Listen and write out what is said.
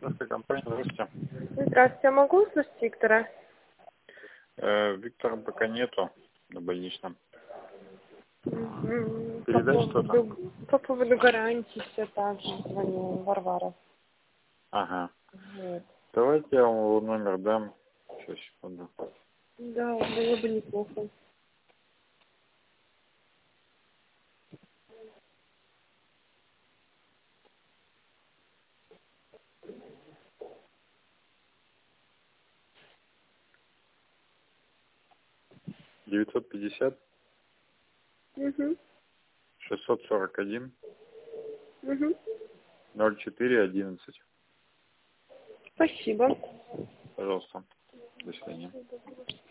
Медицинская компания, здравствуйте. Здравствуйте, я могу услышать Виктора? Виктора пока нету на больничном. Мгм. Передать что-то? По поводу гарантии все так же звоню, Варвара. Ага. Вот. Давайте я вам его номер дам. Сейчас, секунду. Да, было бы неплохо. Девятьсот 641 Угу. 0411. Спасибо. Пожалуйста. До свидания.